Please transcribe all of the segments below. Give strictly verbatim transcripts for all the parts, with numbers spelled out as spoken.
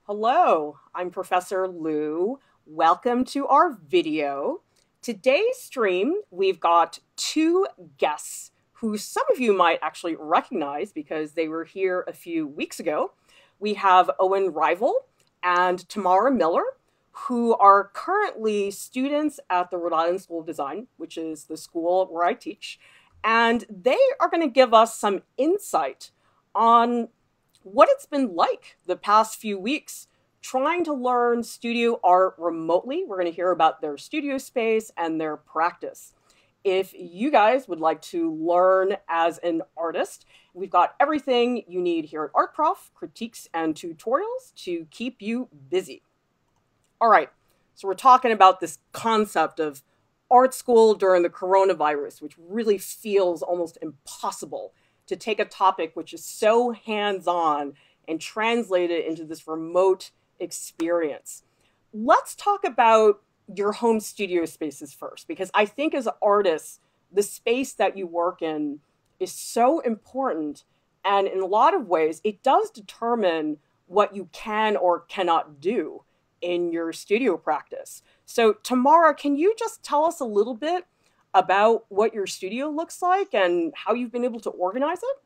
Hello, I'm Professor Lou. Welcome to our video. Today's stream, we've got two guests who some of you might actually recognize because they were here a few weeks ago. We have Owen Rival and Tamara Miller, who are currently students at the Rhode Island School of Design, which is the school where I teach. And they are going to give us some insight on what it's been like the past few weeks trying to learn studio art remotely. We're going to hear about their studio space and their practice. If you guys would like to learn as an artist, we've got everything you need here at Art Prof, critiques and tutorials to keep you busy. All right, so we're talking about this concept of art school during the coronavirus, which really feels almost impossible to take a topic which is so hands-on and translate it into this remote experience. Let's talk about your home studio spaces first, because I think as artists, the space that you work in is so important. And in a lot of ways, it does determine what you can or cannot do in your studio practice. So Tamara, can you just tell us a little bit about what your studio looks like and how you've been able to organize it?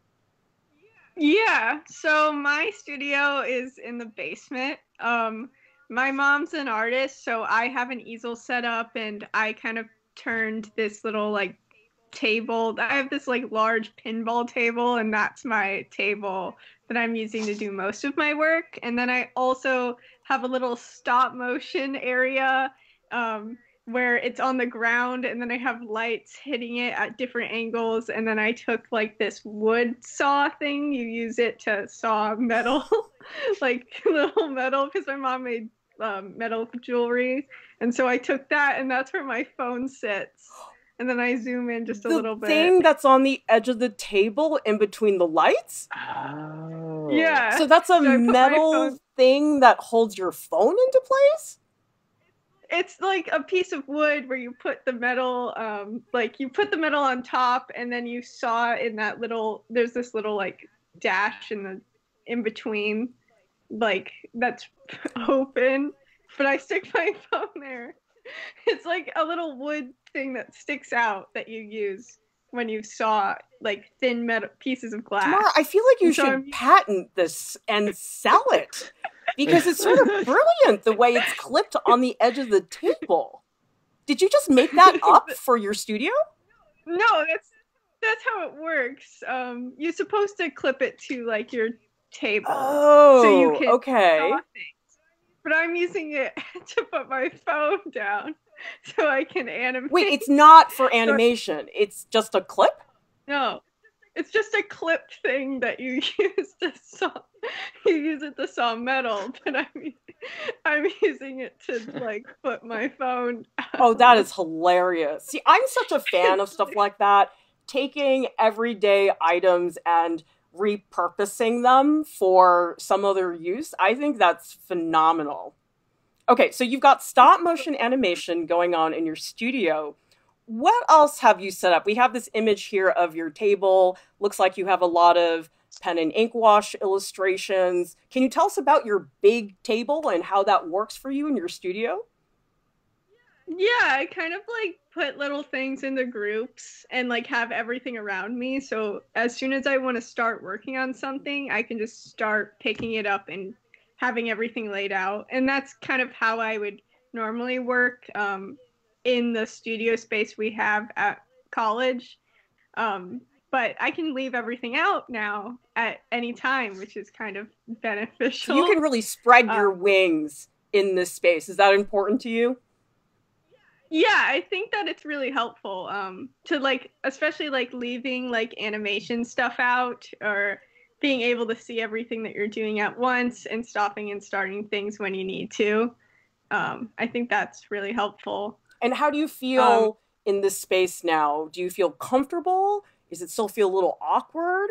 Yeah, so my studio is in the basement. Um, my mom's an artist, so I have an easel set up and I kind of turned this little like table. I have this like large pinball table, and that's my table that I'm using to do most of my work. And then I also have a little stop motion area um, where it's on the ground, and then I have lights hitting it at different angles. And then I took like this wood saw thing. You use it to saw metal, like little metal, because my mom made um, metal jewelry. And so I took that, and that's where my phone sits. And then I zoom in just a The little bit. thing that's on the edge of the table in between the lights? Oh. Yeah. So that's a So metal thing that holds your phone into place? It's like a piece of wood where you put the metal, um, like you put the metal on top, and then you saw in that little, there's this little like dash in the, in between, like that's open, but I stick my phone there. It's like a little wood thing that sticks out that you use when you saw like thin metal pieces of glass. Tamara, I feel like you And so should I'm- patent this and sell it because it's sort of brilliant the way it's clipped on the edge of the table. Did you just make that up for your studio? No, that's that's how it works. Um, you're supposed to clip it to like your table, Oh, so you can okay. draw things. But I'm using it to put my phone down so I can animate. Wait, it's not for animation. It's just a clip? No, it's just a clipped thing that you use to saw. You use it to saw metal, but I'm I'm using it to like put my phone. Oh, that is hilarious. See, I'm such a fan of stuff like that. Taking everyday items and repurposing them for some other use. I think that's phenomenal. Okay, so you've got stop motion animation going on in your studio. What else have you set up? We have this image here of your table. Looks like you have a lot of pen and ink wash illustrations. Can you tell us about your big table and how that works for you in your studio? Yeah, I kind of like put little things into groups and like have everything around me. So as soon as I want to start working on something, I can just start picking it up and having everything laid out. And that's kind of how I would normally work um, in the studio space we have at college. Um, but I can leave everything out now at any time, which is kind of beneficial. So you can really spread your Um, wings in this space. Is that important to you? Yeah, I think that it's really helpful um, to like, especially like leaving like animation stuff out or being able to see everything that you're doing at once and stopping and starting things when you need to. Um, I think that's really helpful. And how do you feel Um, in this space now? Do you feel comfortable? Does it still feel a little awkward?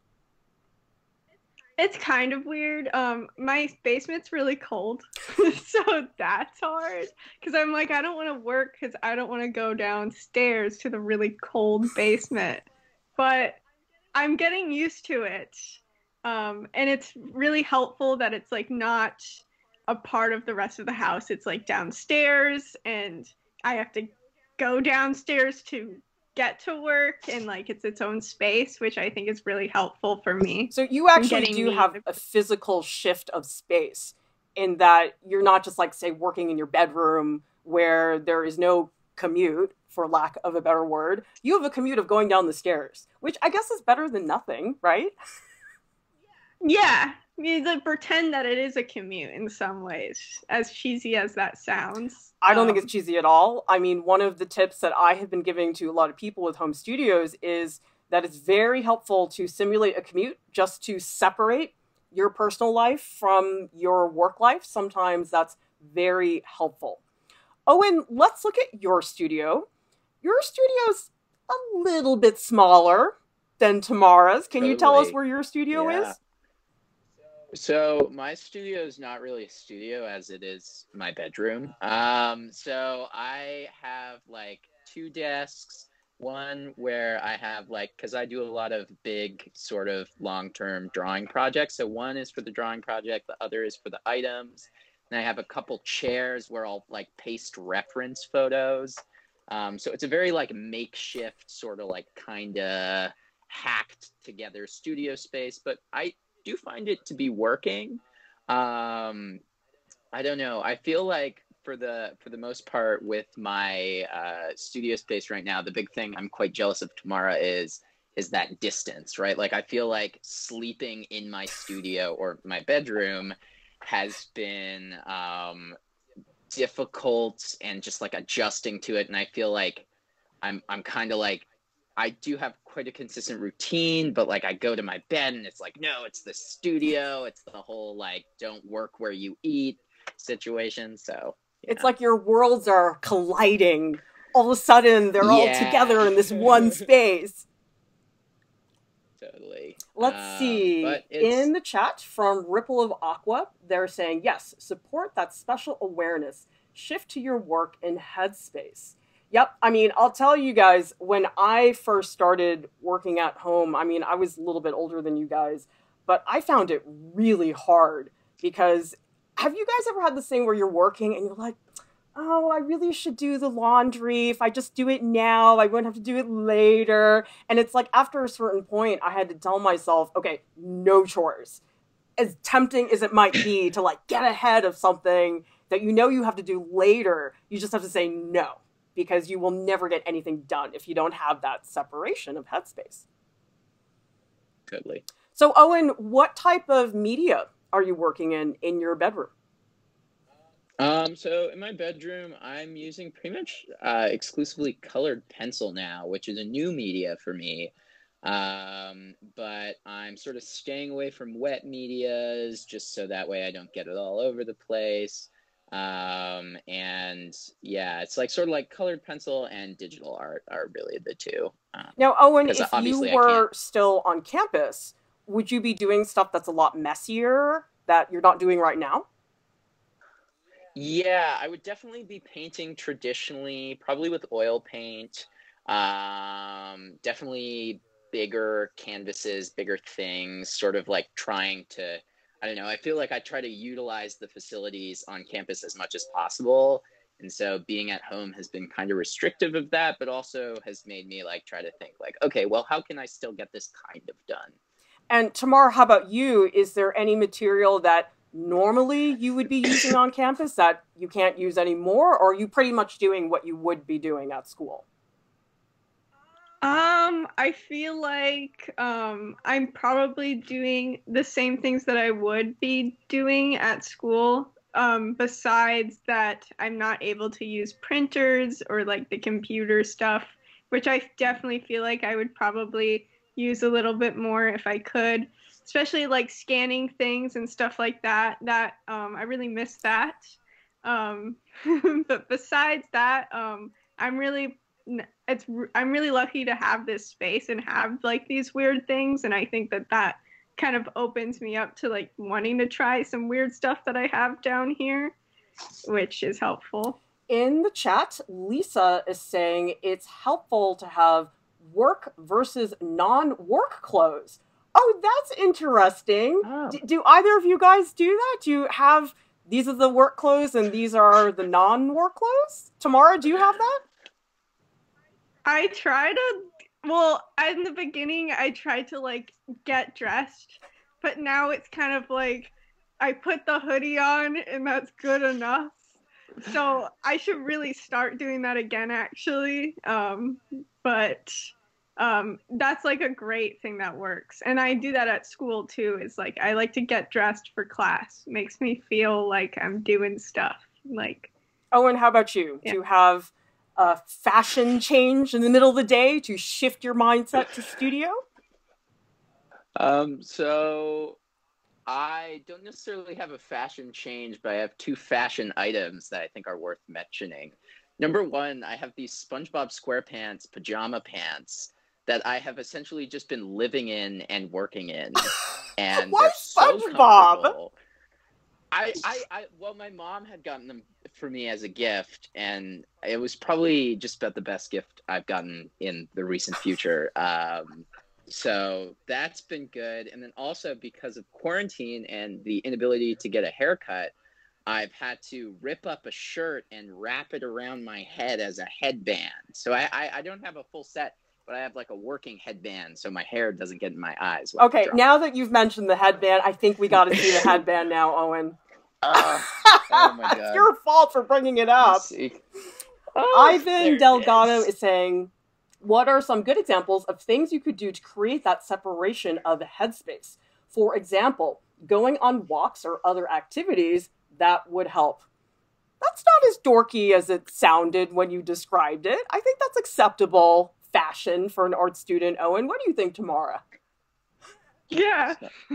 It's kind of weird. Um, my basement's really cold, so that's hard. Because I'm like, I don't want to work because I don't want to go downstairs to the really cold basement. But I'm getting used to it. Um, and it's really helpful that it's like not a part of the rest of the house. It's like downstairs, and I have to go downstairs to get to work, and like it's its own space, which I think is really helpful for me. So you actually do have a physical shift of space in that you're not just like, say, working in your bedroom where there is no commute, for lack of a better word. You have a commute of going down the stairs, which I guess is better than nothing, right? Yeah, you to pretend that it is a commute in some ways, as cheesy as that sounds. I don't um, think it's cheesy at all. I mean, one of the tips that I have been giving to a lot of people with home studios is that it's very helpful to simulate a commute just to separate your personal life from your work life. Sometimes that's very helpful. Owen, let's look at your studio. Your studio's a little bit smaller than Tamara's. Can Totally. You tell us where your studio Yeah. is? So my studio is not really a studio as it is my bedroom. Um, so I have like two desks, one where I have like, cause I do a lot of big sort of long-term drawing projects. So one is for the drawing project, the other is for the items. And I have a couple chairs where I'll like paste reference photos. Um, so it's a very like makeshift sort of like kind of hacked together studio space, but I do find it to be working. Um, I don't know. I feel like for the for the most part with my uh, studio space right now, the big thing I'm quite jealous of Tamara is is that distance, right? Like I feel like sleeping in my studio or my bedroom has been um, difficult and just like adjusting to it. And I feel like I'm I'm kind of like, I do have quite a consistent routine, but like I go to my bed and it's like, no, it's the studio. It's the whole like, don't work where you eat situation. So yeah. It's like your worlds are colliding. All of a sudden, they're Yeah. all together in this one space. Totally. Let's Um, see. but it's- In the chat from Ripple of Aqua, they're saying, yes, support that special awareness. Shift to your work in headspace. Yep. I mean, I'll tell you guys, when I first started working at home, I mean, I was a little bit older than you guys, but I found it really hard because have you guys ever had this thing where you're working and you're like, oh, I really should do the laundry. If I just do it now, I wouldn't have to do it later. And it's like after a certain point, I had to tell myself, okay, no chores. As tempting as it might be to like get ahead of something that you know you have to do later, you just have to say no, because you will never get anything done if you don't have that separation of headspace. Totally. So Owen, what type of media are you working in in your bedroom? Um, so in my bedroom, I'm using pretty much uh, exclusively colored pencil now, which is a new media for me. Um, but I'm sort of staying away from wet medias just so that way I don't get it all over the place. Um, and yeah, it's like sort of like colored pencil and digital art are really the two. Um, Now, Owen, if 'cause you obviously I were can't- still on campus, would you be doing stuff that's a lot messier that you're not doing right now? Yeah, I would definitely be painting traditionally, probably with oil paint. Um, definitely bigger canvases, bigger things, sort of like trying to, I don't know, I feel like I try to utilize the facilities on campus as much as possible. And so being at home has been kind of restrictive of that, but also has made me like try to think like, okay, well, how can I still get this kind of done? And Tamar, how about you? Is there any material that normally you would be using on campus that you can't use anymore, or are you pretty much doing what you would be doing at school? Um, I feel like um, I'm probably doing the same things that I would be doing at school. Um, besides that, I'm not able to use printers or like the computer stuff, which I definitely feel like I would probably use a little bit more if I could, especially like scanning things and stuff like that. That um, I really miss that. Um, but besides that, um, I'm really it's I'm really lucky to have this space and have like these weird things, and I think that that kind of opens me up to like wanting to try some weird stuff that I have down here, which is helpful. In the chat, Lisa is saying it's helpful to have work versus non-work clothes. Oh, that's interesting. Oh. D- do either of you guys do that? Do you have, these are the work clothes and these are the non-work clothes? Tamara, do you have that? I try to, well, in the beginning, I tried to like get dressed, but now it's kind of like I put the hoodie on and that's good enough. So I should really start doing that again, actually. Um, but um, that's like a great thing that works. And I do that at school too. It's like I like to get dressed for class. Makes me feel like I'm doing stuff. Like, Owen, how about you? Yeah. Do you have a fashion change in the middle of the day to shift your mindset to studio? Um, so I don't necessarily have a fashion change, but I have two fashion items that I think are worth mentioning. Number one, I have these SpongeBob SquarePants pajama pants that I have essentially just been living in and working in. And Why they're so SpongeBob? comfortable. I, I, I, well, my mom had gotten them for me as a gift, and it was probably just about the best gift I've gotten in the recent future. Um, so that's been good. And then also because of quarantine and the inability to get a haircut, I've had to rip up a shirt and wrap it around my head as a headband. So I, I, I don't have a full set, but I have like a working headband so my hair doesn't get in my eyes. when I Okay, draw. now that you've mentioned the headband, I think we got to see the headband now, Owen. Uh, oh my It's god. your fault for bringing it up. Let's see. Oh, there Ivan it Delgado is. is saying, what are some good examples of things you could do to create that separation of headspace? For example, going on walks or other activities that would help. That's not as dorky as it sounded when you described it. I think that's acceptable fashion for an art student. Owen, what do you think, Tamara? yeah,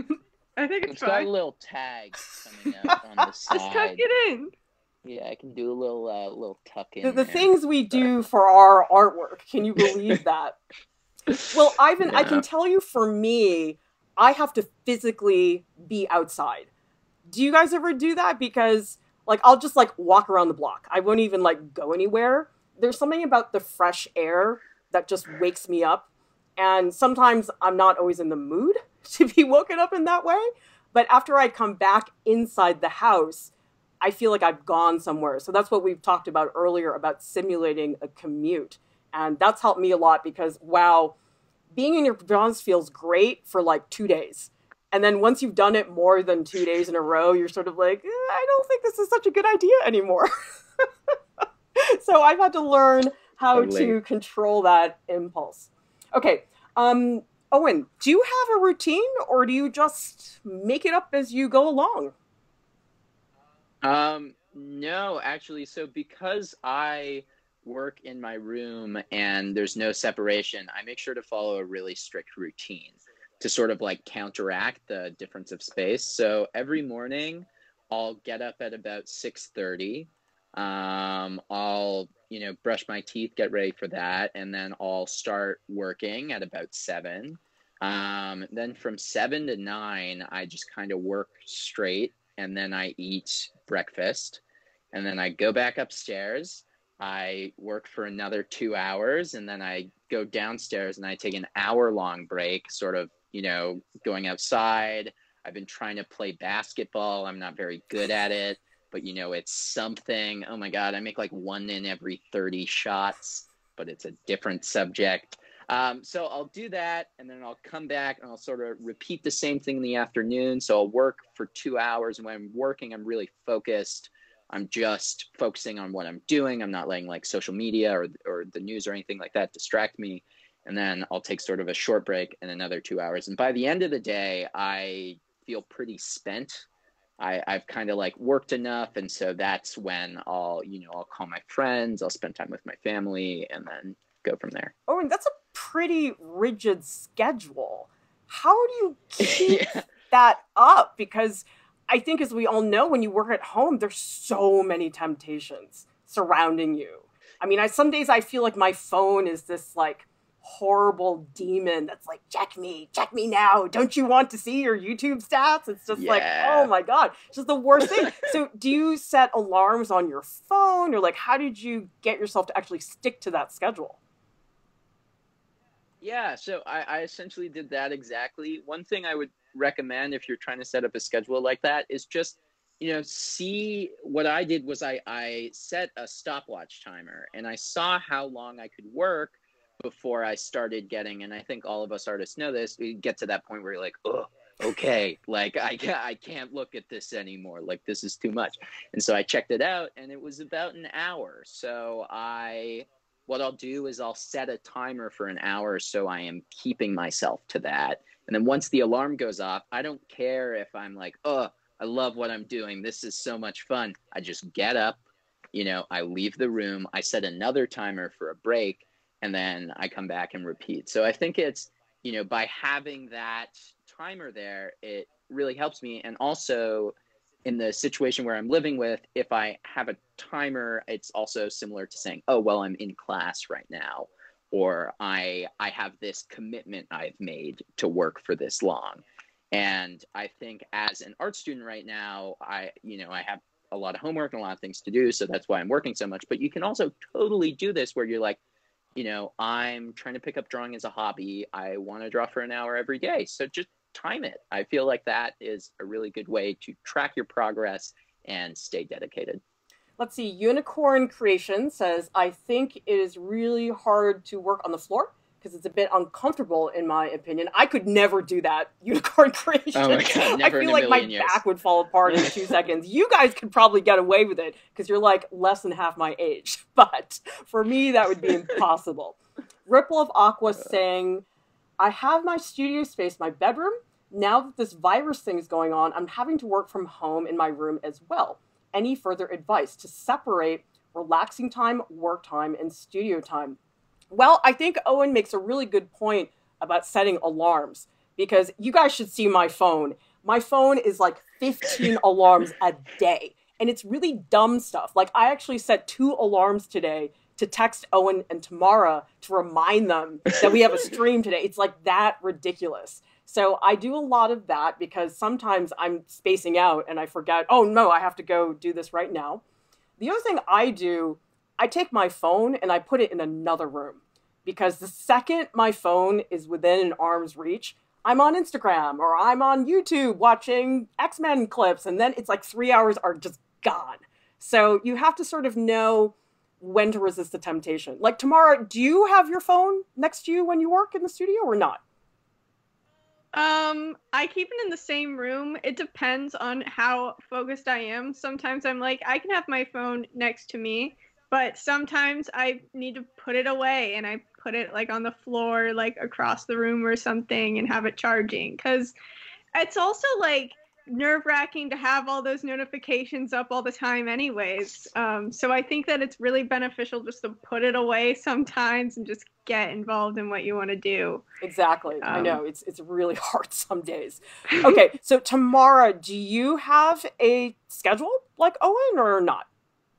I think it's, It's got fine. a little tag coming out on the Just tuck side. it in. Yeah, I can do a little uh, little tuck in The, the there. things we do for our artwork, can you believe that? Well, Ivan, I can Yeah. tell you for me, I have to physically be outside. Do you guys ever do that? Because, like, I'll just, like, walk around the block. I won't even, like, go anywhere. There's something about the fresh air that just wakes me up. And sometimes I'm not always in the mood to be woken up in that way. But after I come back inside the house, I feel like I've gone somewhere. So that's what we've talked about earlier about simulating a commute. And that's helped me a lot because, wow, being in your pajamas feels great for like two days. And then once you've done it more than two days in a row, you're sort of like, eh, I don't think this is such a good idea anymore. So I've had to learn how Totally. to control that impulse. Okay. Um, Owen, do you have a routine or do you just make it up as you go along? Um, no, actually, so because I work in my room and there's no separation, I make sure to follow a really strict routine to sort of like counteract the difference of space. So every morning I'll get up at about six thirty. Um, I'll, you know, brush my teeth, get ready for that, and then I'll start working at about seven. Um, then from seven to nine, I just kind of work straight, and then I eat breakfast, and then I go back upstairs. I work for another two hours, and then I go downstairs and I take an hour long break, sort of, you know, going outside. I've been trying to play basketball. I'm not very good at it, but, you know, it's something. Oh my God, I make like one in every thirty shots, but it's a different subject. Um, so I'll do that, and then I'll come back and I'll sort of repeat the same thing in the afternoon. So I'll work for two hours, and when I'm working, I'm really focused. I'm just focusing on what I'm doing. I'm not letting like social media or or the news or anything like that distract me. And then I'll take sort of a short break and another two hours. And by the end of the day, I feel pretty spent. I, I've kind of like worked enough. And so that's when I'll, you know, I'll call my friends, I'll spend time with my family, and then go from there. Oh, and that's a pretty rigid schedule. How do you keep Yeah. that up? Because I think, as we all know, when you work at home, there's so many temptations surrounding you. I mean, I some days I feel like my phone is this like horrible demon that's like, check me, check me now. Don't you want to see your YouTube stats? It's just like, Yeah. oh my God, it's just the worst thing. So do you set alarms on your phone, or like, how did you get yourself to actually stick to that schedule? Yeah, so I, I essentially did that exactly. One thing I would recommend if you're trying to set up a schedule like that is just, you know, see what I did was I, I set a stopwatch timer and I saw how long I could work before I started getting, and I think all of us artists know this, we get to that point where you're like, oh, okay, like I can't, I can't look at this anymore. Like this is too much. And so I checked it out and it was about an hour. So I, what I'll do is I'll set a timer for an hour so I am keeping myself to that. And then once the alarm goes off, I don't care if I'm like, oh, I love what I'm doing. This is so much fun. I just get up, you know, I leave the room, I set another timer for a break, and then I come back and repeat. So I think it's, you know, by having that timer there, it really helps me. And also in the situation where I'm living with, if I have a timer, it's also similar to saying, oh, well, I'm in class right now, or I I have this commitment I've made to work for this long. And I think as an art student right now, I, you know, I have a lot of homework and a lot of things to do. So that's why I'm working so much. But you can also totally do this where you're like, you know, I'm trying to pick up drawing as a hobby. I want to draw for an hour every day. So just time it. I feel like that is a really good way to track your progress and stay dedicated. Let's see. Unicorn Creation says, I think it is really hard to work on the floor because it's a bit uncomfortable, in my opinion. I could never do that, Unicorn Creation. Oh my God, never I feel in a like my million years. back would fall apart in two seconds. You guys could probably get away with it because you're like less than half my age. But for me, that would be impossible. Ripple of Aqua saying, I have my studio space, my bedroom. Now that this virus thing is going on, I'm having to work from home in my room as well. Any further advice to separate relaxing time, work time, and studio time? Well, I think Owen makes a really good point about setting alarms, because you guys should see my phone. My phone is like fifteen alarms a day, and it's really dumb stuff. Like, I actually set two alarms today to text Owen and Tamara to remind them that we have a stream today. It's like that ridiculous. So I do a lot of that because sometimes I'm spacing out and I forget, oh no, I have to go do this right now. The other thing I do, I take my phone and I put it in another room, because the second my phone is within an arm's reach, I'm on Instagram or I'm on YouTube watching X-Men clips, and then it's like three hours are just gone. So you have to sort of know when to resist the temptation. Like, Tamara, do you have your phone next to you when you work in the studio or not? Um, I keep it in the same room. It depends on how focused I am. Sometimes I'm like, I can have my phone next to me, but sometimes I need to put it away and I put it like on the floor, like across the room or something, and have it charging. Because it's also like nerve-wracking to have all those notifications up all the time anyways. Um, so I think that it's really beneficial just to put it away sometimes and just get involved in what you want to do. Exactly. Um, I know. It's it's really hard some days. Okay, so Tamara, do you have a schedule like Owen or not?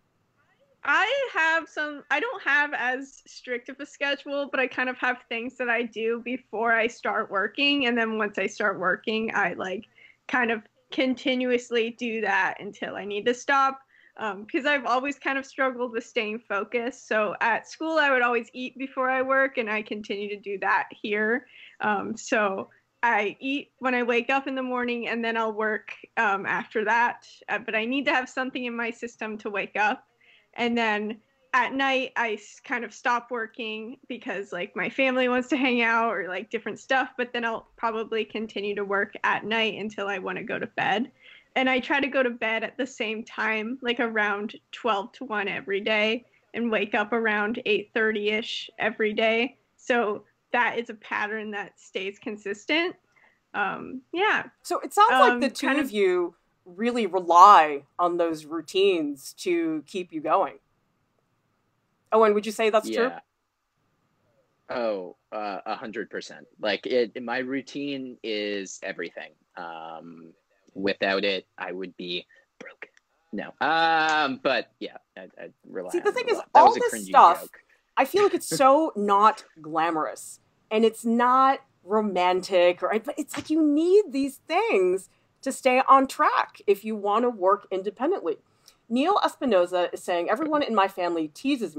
I have some, I don't have as strict of a schedule, but I kind of have things that I do before I start working. And then once I start working, I like kind of continuously do that until I need to stop. Because um, I've always kind of struggled with staying focused. So at school, I would always eat before I work, and I continue to do that here. Um, so I eat when I wake up in the morning, and then I'll work um, after that. Uh, but I need to have something in my system to wake up. And then at night, I s- kind of stop working because like my family wants to hang out or like different stuff. But then I'll probably continue to work at night until I want to go to bed. And I try to go to bed at the same time, like around twelve to one every day, and wake up around eight thirty-ish every day. So that is a pattern that stays consistent. Um, yeah. So it sounds Um, like the two kind of of- you really rely on those routines to keep you going. Owen, would you say that's true? Yeah. Oh, uh, a hundred percent. Like it, my routine is everything. Um, without it, I would be broke. No. Um, but yeah, I, I rely See, the on thing it a is, lot. That all was a this cringy stuff, joke. I feel like it's so not glamorous, and it's not romantic, or but it's like you need these things to stay on track if you want to work independently. Neil Espinoza is saying, everyone in my family teases me.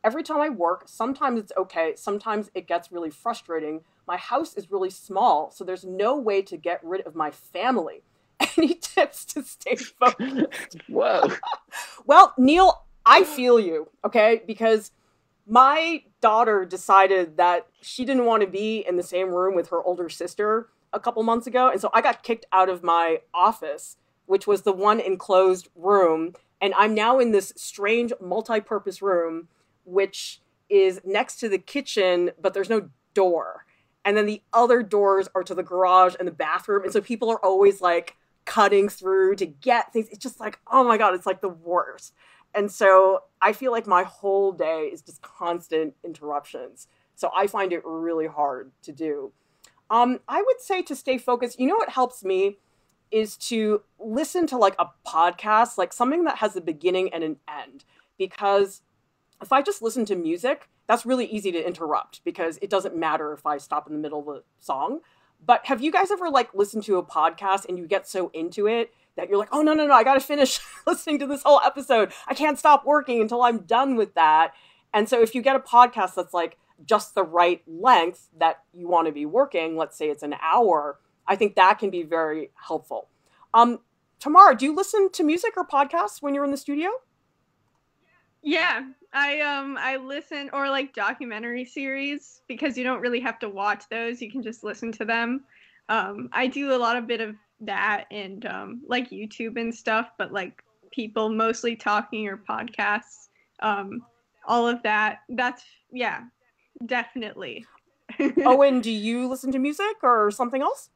every time I work, sometimes it's okay, sometimes it gets really frustrating. My house is really small, so there's no way to get rid of my family. Any tips to stay focused? Whoa. Well, Neil, I feel you, okay? Because my daughter decided that she didn't want to be in the same room with her older sister a couple months ago. And so I got kicked out of my office, which was the one enclosed room. And I'm now in this strange multi-purpose room, which is next to the kitchen, but there's no door. And then the other doors are to the garage and the bathroom. And so people are always like cutting through to get things. It's just like, oh my God, it's like the worst. And so I feel like my whole day is just constant interruptions. So I find it really hard to do. Um, I would say to stay focused, you know what helps me is to listen to like a podcast, like something that has a beginning and an end. Because if I just listen to music, that's really easy to interrupt because it doesn't matter if I stop in the middle of a song. But have you guys ever like listened to a podcast and you get so into it that you're like, oh, no, no, no, I got to finish listening to this whole episode. I can't stop working until I'm done with that. And so if you get a podcast that's like just the right length that you want to be working, let's say it's an hour, I think that can be very helpful. Um, Tamara, do you listen to music or podcasts when you're in the studio? Yeah, I um I listen, or like documentary series, because you don't really have to watch those. You can just listen to them. Um, I do a lot of bit of that and um, like YouTube and stuff, but like people mostly talking or podcasts, um, all of that. That's, yeah, definitely. Owen, do you listen to music or something else?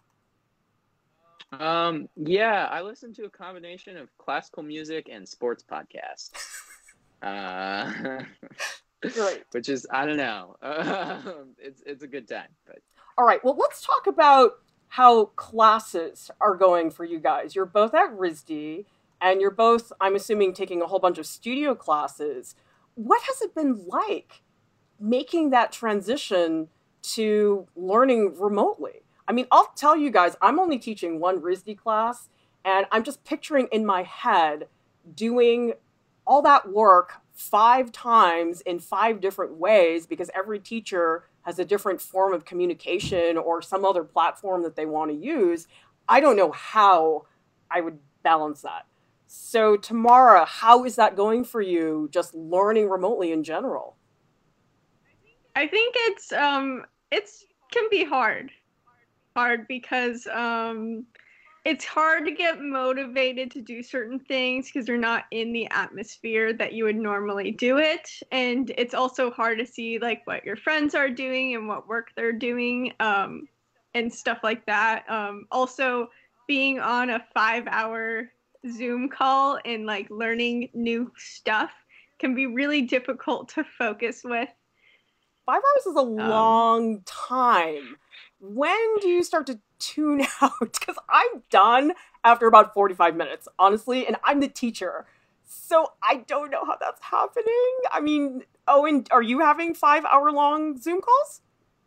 Um, yeah, I listen to a combination of classical music and sports podcasts. Uh, Great. Which is, I don't know, uh, it's it's a good time. But all right, well, let's talk about how classes are going for you guys. You're both at R I S D, and you're both, I'm assuming, taking a whole bunch of studio classes. What has it been like making that transition to learning remotely? I mean, I'll tell you guys, I'm only teaching one R I S D class, and I'm just picturing in my head doing all that work five times in five different ways because every teacher has a different form of communication or some other platform that they want to use. I don't know how I would balance that. So Tamara, how is that going for you, just learning remotely in general? I think it's um it's can be hard. Hard because um it's hard to get motivated to do certain things because you're not in the atmosphere that you would normally do it. And it's also hard to see like what your friends are doing and what work they're doing, um, and stuff like that. Um, also, being on a five hour Zoom call and like learning new stuff can be really difficult to focus with. Five hours is a long um, time. When do you start to tune out? Because I'm done after about forty-five minutes, honestly, and I'm the teacher. So I don't know how that's happening. I mean, Owen, are you having five hour long Zoom calls?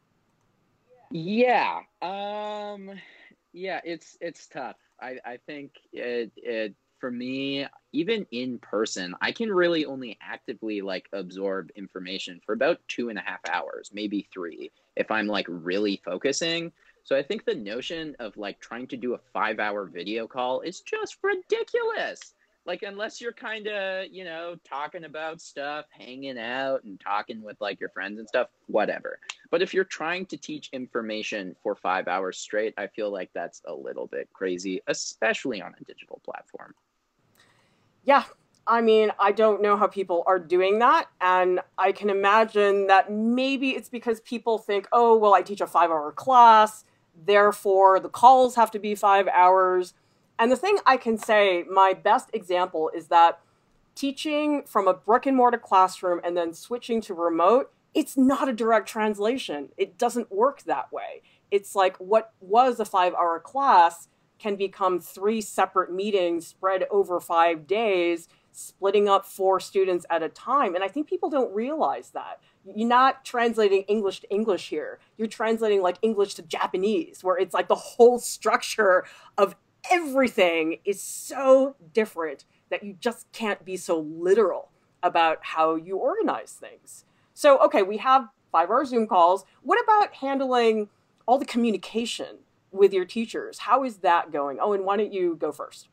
Yeah. Um, yeah, it's it's tough. I, I think it, it for me, even in person, I can really only actively like absorb information for about two and a half hours, maybe three, if I'm like really focusing. So I think the notion of like trying to do a five hour video call is just ridiculous. Like, unless you're kind of, you know, talking about stuff, hanging out and talking with like your friends and stuff, whatever. But if you're trying to teach information for five hours straight, I feel like that's a little bit crazy, especially on a digital platform. Yeah. I mean, I don't know how people are doing that. And I can imagine that maybe it's because people think, oh, well, I teach a five hour class, therefore the calls have to be five hours. And the thing I can say, my best example is that teaching from a brick and mortar classroom and then switching to remote, it's not a direct translation. It doesn't work that way. It's like what was a five hour class can become three separate meetings spread over five days, splitting up four students at a time. And I think people don't realize that. You're not translating English to English here. You're translating like English to Japanese, where it's like the whole structure of everything is so different that you just can't be so literal about how you organize things. So, okay, we have five-hour Zoom calls. What about handling all the communication with your teachers? How is that going? Oh, and why don't you go first?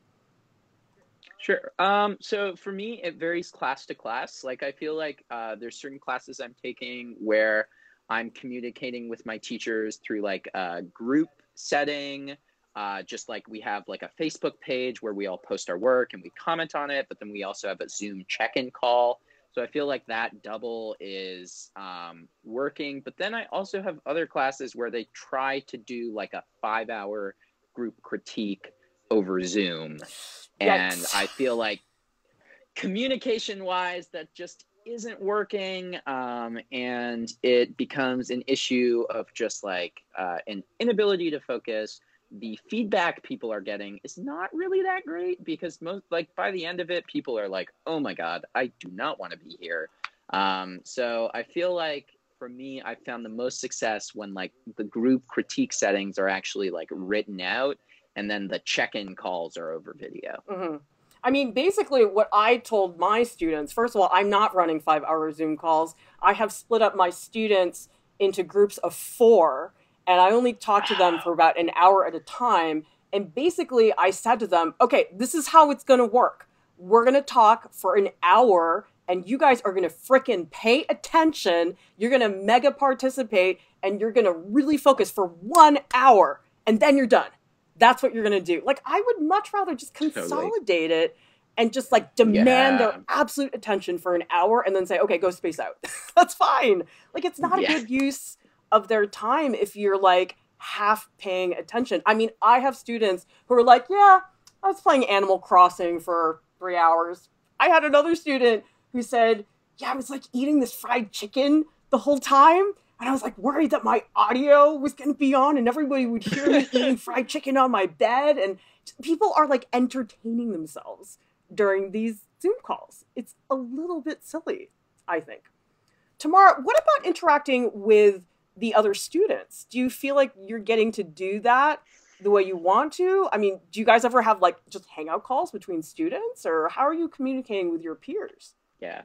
Sure. Um, so for me, it varies class to class. Like I feel like uh, there's certain classes I'm taking where I'm communicating with my teachers through like a group setting. Uh, just like we have like a Facebook page where we all post our work and we comment on it, but then we also have a Zoom check-in call. So I feel like that double is um, working. But then I also have other classes where they try to do like a five-hour group critique over Zoom. And Yikes. I feel like communication wise, that just isn't working. Um, and it becomes an issue of just like uh, an inability to focus. The feedback people are getting is not really that great because most like by the end of it, people are like, oh my God, I do not want to be here. Um, so I feel like for me, I found the most success when like the group critique settings are actually like written out. And then the check-in calls are over video. Mm-hmm. I mean, basically what I told my students, first of all, I'm not running five-hour Zoom calls. I have split up my students into groups of four, and I only talk to them for about an hour at a time. And basically, I said to them, okay, this is how it's going to work. We're going to talk for an hour, and you guys are going to frickin' pay attention. You're going to mega participate, and you're going to really focus for one hour, and then you're done. That's what you're going to do. Like, I would much rather just consolidate totally. it and just like demand yeah. their absolute attention for an hour and then say, okay, go space out. That's fine. Like, it's not yeah. a good use of their time if you're like half paying attention. I mean, I have students who are like, yeah, I was playing Animal Crossing for three hours. I had another student who said, yeah, I was like eating this fried chicken the whole time. And I was like worried that my audio was going to be on and everybody would hear me eating fried chicken on my bed. And people are like entertaining themselves during these Zoom calls. It's a little bit silly, I think. Tamara, what about interacting with the other students? Do you feel like you're getting to do that the way you want to? I mean, do you guys ever have like just hangout calls between students, or how are you communicating with your peers? Yeah.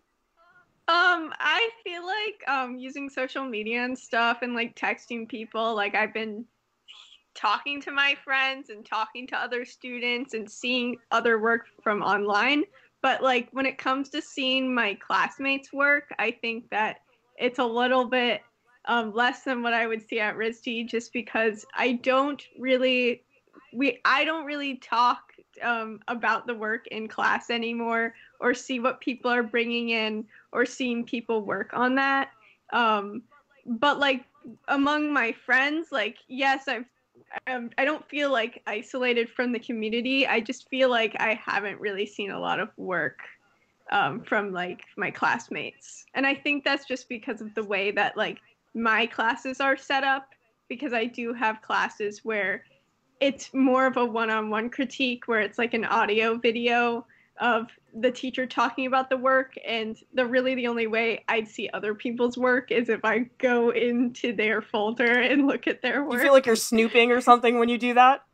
Um, I feel like um using social media and stuff and like texting people, like I've been talking to my friends and talking to other students and seeing other work from online. But like when it comes to seeing my classmates' work, I think that it's a little bit um, less than what I would see at R I S D, just because I don't really we I don't really talk um, about the work in class anymore, or see what people are bringing in, or seeing people work on that. Um, but like among my friends, like yes, I've um, I don't feel like isolated from the community. I just feel like I haven't really seen a lot of work um, from like my classmates, and I think that's just because of the way that like my classes are set up. Because I do have classes where it's more of a one-on-one critique, where it's like an audio video of the teacher talking about the work, and the really the only way I'd see other people's work is if I go into their folder and look at their work. You feel like you're snooping or something when you do that?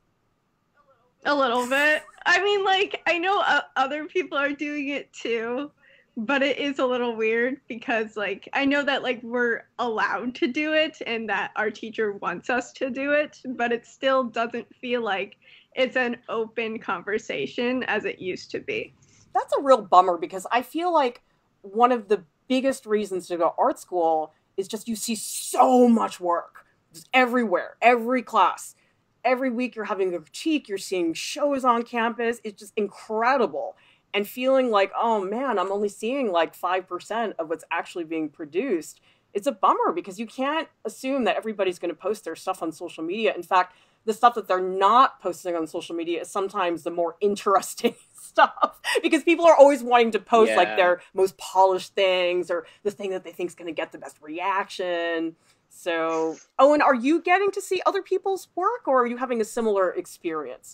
A little bit. I mean, like, I know uh, other people are doing it too, but it is a little weird because, like, I know that, like, we're allowed to do it and that our teacher wants us to do it, but it still doesn't feel like it's an open conversation as it used to be. That's a real bummer, because I feel like one of the biggest reasons to go art school is just you see so much work just everywhere, every class. Every week you're having a critique, you're seeing shows on campus. It's just incredible. And feeling like, oh man, I'm only seeing like five percent of what's actually being produced. It's a bummer, because you can't assume that everybody's going to post their stuff on social media. In fact, the stuff that they're not posting on social media is sometimes the more interesting stuff, because people are always wanting to post yeah. like their most polished things, or the thing that they think is going to get the best reaction. So, Owen, are you getting to see other people's work, or are you having a similar experience?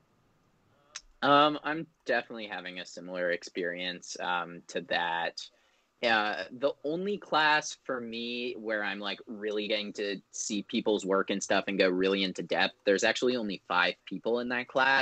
Um, I'm definitely having a similar experience um, to that. Uh, the only class for me where I'm like really getting to see people's work and stuff and go really into depth, there's actually only five people in that class.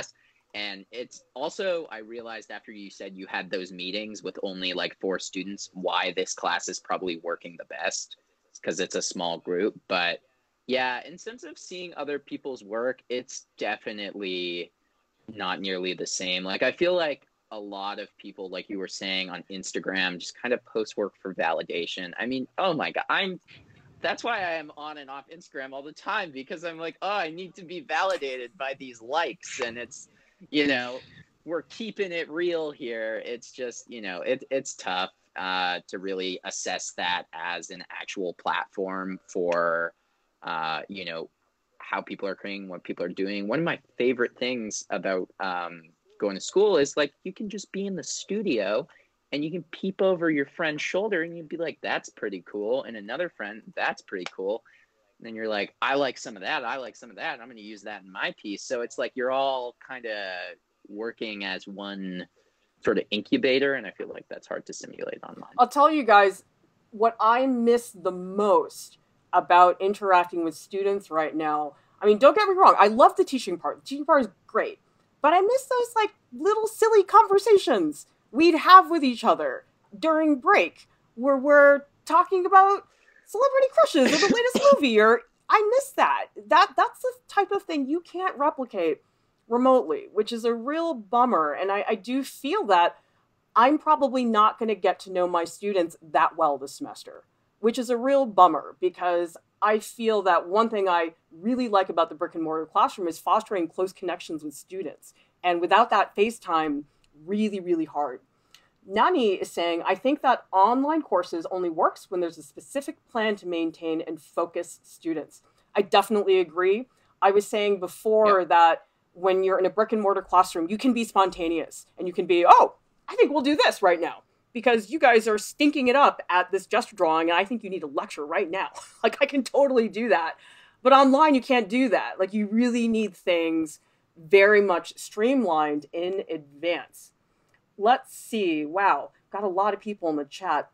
And it's also, I realized after you said you had those meetings with only like four students, why this class is probably working the best, because it's a small group. But yeah, in sense of seeing other people's work, it's definitely not nearly the same. Like, I feel like a lot of people, like you were saying, on Instagram, just kind of post work for validation. I mean, oh my God, I'm, that's why I am on and off Instagram all the time, because I'm like, oh, I need to be validated by these likes. And it's, you know, we're keeping it real here. It's just, you know, it, it's tough uh, to really assess that as an actual platform for, uh, you know, how people are creating, what people are doing. One of my favorite things about um, going to school is like, you can just be in the studio and you can peep over your friend's shoulder and you'd be like, that's pretty cool. And another friend, that's pretty cool. And then you're like, I like some of that. I like some of that. I'm going to use that in my piece. So it's like you're all kind of working as one sort of incubator. And I feel like that's hard to simulate online. I'll tell you guys what I miss the most about interacting with students right now. I mean, don't get me wrong. I love the teaching part. The teaching part is great. But I miss those like little silly conversations we'd have with each other during break where we're talking about celebrity crushes or the latest movie, or I miss that. That that's the type of thing you can't replicate remotely, which is a real bummer. And I, I do feel that I'm probably not going to get to know my students that well this semester, which is a real bummer, because I feel that one thing I really like about the brick and mortar classroom is fostering close connections with students. And without that FaceTime, really, really hard. Nani is saying, I think that online courses only works when there's a specific plan to maintain and focus students. I definitely agree. I was saying before yeah. that when you're in a brick and mortar classroom, you can be spontaneous and you can be, oh, I think we'll do this right now because you guys are stinking it up at this gesture drawing and I think you need a lecture right now. Like, I can totally do that. But online, you can't do that. Like, you really need things very much streamlined in advance. Let's see. Wow. Got a lot of people in the chat.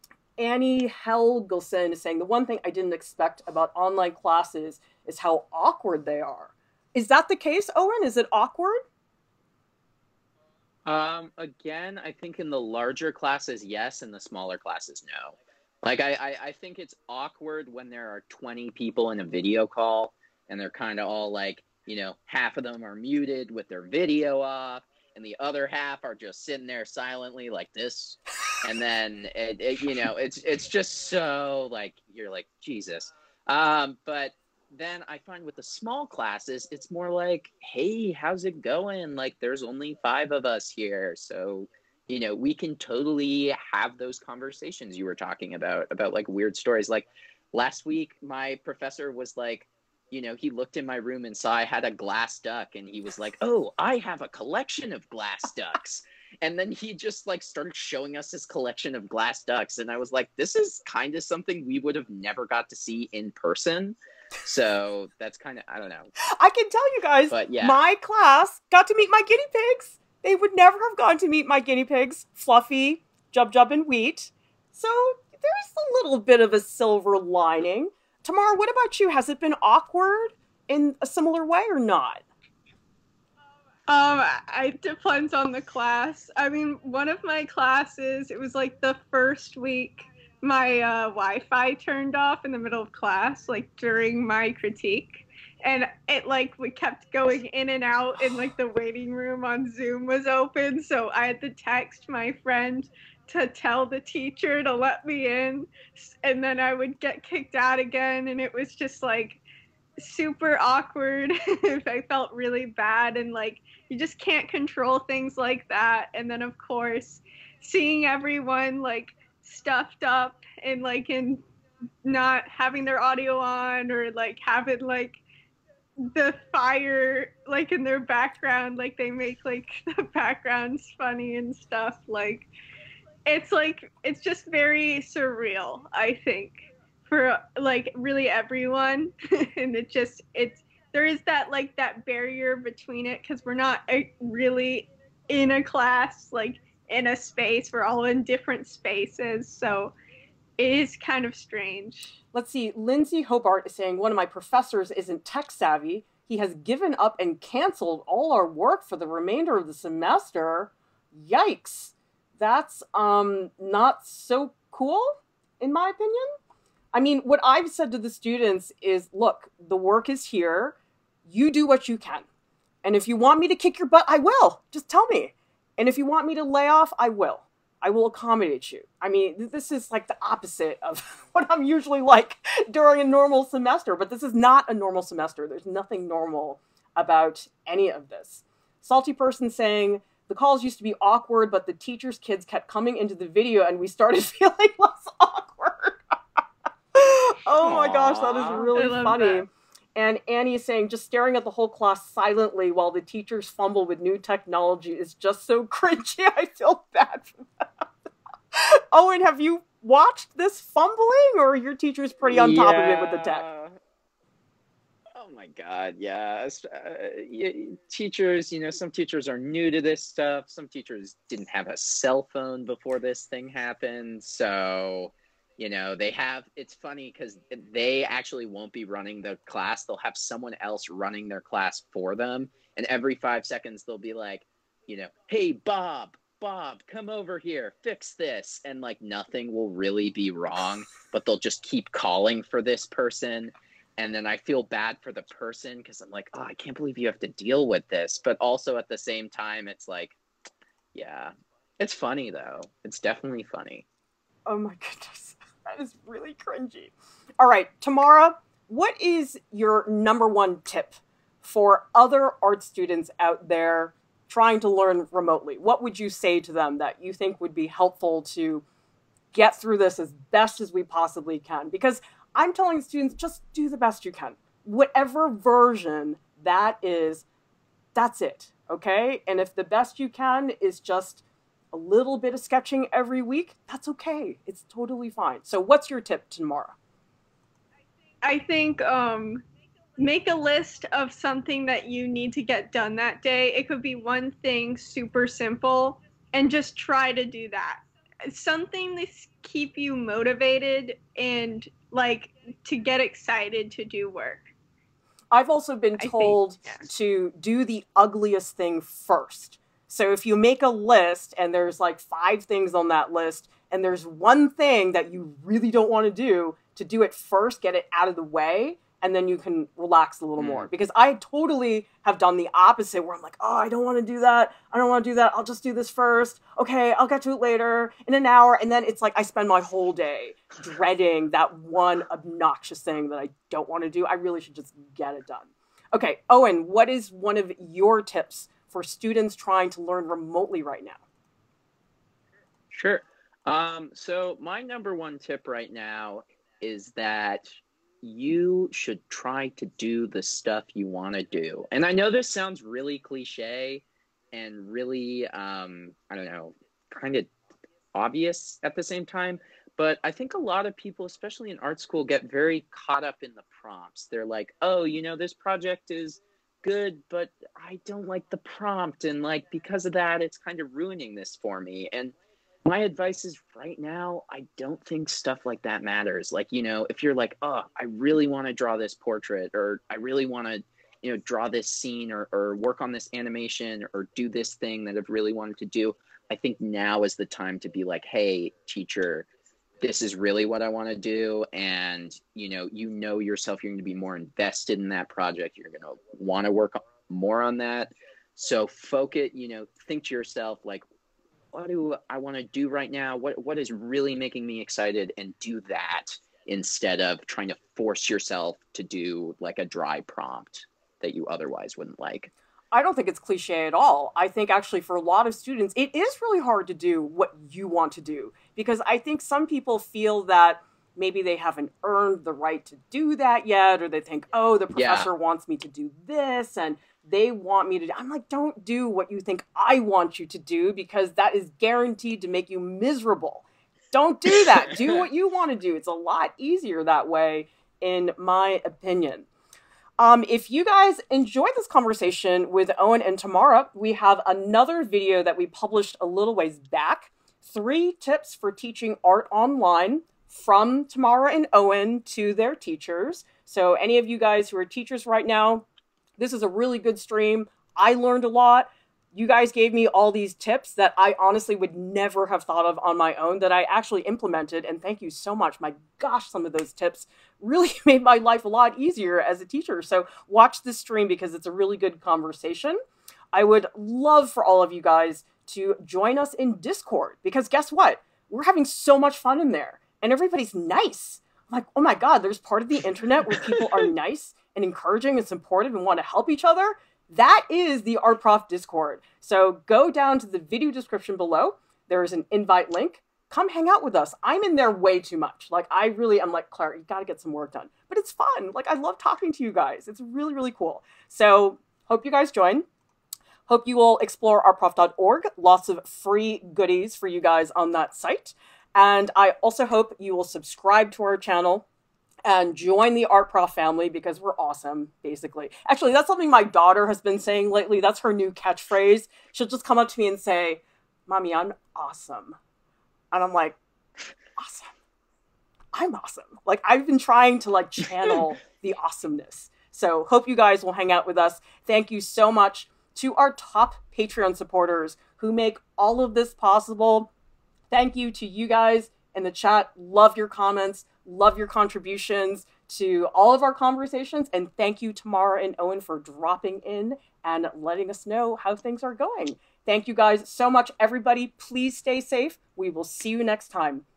Annie Helgelson is saying, the one thing I didn't expect about online classes is how awkward they are. Is that the case, Owen? Is it awkward? Um, again, I think in the larger classes, yes. In the smaller classes, no. Like, I, I, I think it's awkward when there are twenty people in a video call and they're kind of all like, you know, half of them are muted with their video off. And the other half are just sitting there silently like this. And then, it, it, you know, it's it's just so, like, you're like, Jesus. Um, but then I find with the small classes, it's more like, hey, how's it going? Like, there's only five of us here. So, you know, we can totally have those conversations you were talking about, about, like, weird stories. Like, last week, my professor was like, you know, he looked in my room and saw I had a glass duck and he was like, oh, I have a collection of glass ducks. And then he just like started showing us his collection of glass ducks. And I was like, this is kind of something we would have never got to see in person. So that's kind of, I don't know. I can tell you guys, but yeah, my class got to meet my guinea pigs. They would never have gone to meet my guinea pigs, Fluffy, Jub Jub, and Wheat. So there's a little bit of a silver lining. Tamara, what about you? Has it been awkward in a similar way or not? Um, it depends on the class. I mean, one of my classes, it was like the first week my uh, Wi-Fi turned off in the middle of class, like during my critique. And it like, we kept going in and out and like the waiting room on Zoom was open. So I had to text my friend to tell the teacher to let me in, and then I would get kicked out again, and it was just like super awkward. I felt really bad, and like you just can't control things like that. And then of course seeing everyone like stuffed up and like in not having their audio on, or like having like the fire like in their background, like they make like the backgrounds funny and stuff, like it's like, it's just very surreal, I think, for like really everyone. And it just, it's, there is that like that barrier between it because we're not really in a class, like in a space, we're all in different spaces. So it is kind of strange. Let's see, Lindsay Hobart is saying, one of my professors isn't tech savvy. he has given up and canceled all our work for the remainder of the semester. Yikes. That's um not so cool, in my opinion. I mean, what I've said to the students is, look, the work is here. You do what you can. And if you want me to kick your butt, I will. Just tell me. And if you want me to lay off, I will. I will accommodate you. I mean, this is like the opposite of what I'm usually like during a normal semester, but this is not a normal semester. There's nothing normal about any of this. Salty person saying, the calls used to be awkward, but the teacher's kids kept coming into the video and we started feeling less awkward. Oh my gosh, that is really funny. That. And Annie is saying, just staring at the whole class silently while the teachers fumble with new technology is just so cringy. I feel bad for that. Owen, have you watched this fumbling, or are your teachers pretty on top yeah. of it with the tech? Oh my God, yeah. Uh, teachers, you know, some teachers are new to this stuff. Some teachers didn't have a cell phone before this thing happened. So... You know, they have, it's funny because they actually won't be running the class. They'll have someone else running their class for them. And every five seconds, they'll be like, you know, hey, Bob, Bob, come over here, fix this. And like nothing will really be wrong, but they'll just keep calling for this person. And then I feel bad for the person because I'm like, oh, I can't believe you have to deal with this. But also at the same time, it's like, yeah, it's funny, though. It's definitely funny. Oh, my goodness. That is really cringy. All right, Tamara, what is your number one tip for other art students out there trying to learn remotely? What would you say to them that you think would be helpful to get through this as best as we possibly can? Because I'm telling students, just do the best you can. Whatever version that is, that's it, okay? And if the best you can is just a little bit of sketching every week, that's okay. It's totally fine. So what's your tip, Tamara? I think um, make a list of something that you need to get done that day. It could be one thing, super simple, and just try to do that. Something to keep you motivated and like to get excited to do work. I've also been told think, yeah. to do the ugliest thing first. So if you make a list and there's like five things on that list and there's one thing that you really don't want to do, to do it first, get it out of the way, and then you can relax a little mm. more. Because I totally have done the opposite where I'm like, oh, I don't want to do that. I don't want to do that. I'll just do this first. Okay, I'll get to it later in an hour. And then it's like I spend my whole day dreading that one obnoxious thing that I don't want to do. I really should just get it done. Okay, Owen, what is one of your tips for students trying to learn remotely right now? Sure. Um, so my number one tip right now is that you should try to do the stuff you want to do. And I know this sounds really cliche and really, um, I don't know, kind of obvious at the same time, but I think a lot of people, especially in art school, get very caught up in the prompts. They're like, oh, you know, this project is good, but I don't like the prompt. And like, because of that, it's kind of ruining this for me. And my advice is right now, I don't think stuff like that matters. Like, you know, if you're like, oh, I really want to draw this portrait, or I really want to, you know, draw this scene, or, or work on this animation, or do this thing that I've really wanted to do, I think now is the time to be like, hey, teacher, this is really what I want to do. And, you know, you know yourself, you're going to be more invested in that project. You're going to want to work more on that. So focus, you know, think to yourself, like, what do I want to do right now? What What is really making me excited? And do that instead of trying to force yourself to do like a dry prompt that you otherwise wouldn't like. I don't think it's cliche at all. I think actually for a lot of students, it is really hard to do what you want to do, because I think some people feel that maybe they haven't earned the right to do that yet, or they think, oh, the professor yeah. wants me to do this and they want me to do. I'm like, don't do what you think I want you to do, because that is guaranteed to make you miserable. Don't do that. Do what you want to do. It's a lot easier that way, in my opinion. Um, if you guys enjoyed this conversation with Owen and Tamara, we have another video that we published a little ways back. Three tips for teaching art online from Tamara and Owen to their teachers. So any of you guys who are teachers right now, This is a really good stream. I learned a lot. You guys gave me all these tips that I honestly would never have thought of on my own that I actually implemented. And thank you so much. My gosh, some of those tips really made my life a lot easier as a teacher. So watch this stream because it's a really good conversation. I would love for all of you guys to join us in Discord because guess what? We're having so much fun in there and everybody's nice. I'm like, oh my God, there's part of the internet where people are nice and encouraging and supportive and want to help each other. That is the Art Prof Discord. So go down to the video description below. There is an invite link. Come hang out with us. I'm in there way too much. Like, I really am like, Claire, you got to get some work done. But it's fun. Like, I love talking to you guys. It's really, really cool. So hope you guys join. Hope you will explore art prof dot org. Lots of free goodies for you guys on that site. And I also hope you will subscribe to our channel and join the Art Prof family because we're awesome, basically. Actually, that's something my daughter has been saying lately. That's her new catchphrase. She'll just come up to me and say, Mommy, I'm awesome. And I'm like, awesome. I'm awesome. Like, I've been trying to like channel the awesomeness. So hope you guys will hang out with us. Thank you so much to our top Patreon supporters who make all of this possible. Thank you to you guys in the chat. Love your comments. Love your contributions to all of our conversations. And thank you, Tamara and Owen, for dropping in and letting us know how things are going. Thank you guys so much, everybody. Please stay safe. We will see you next time.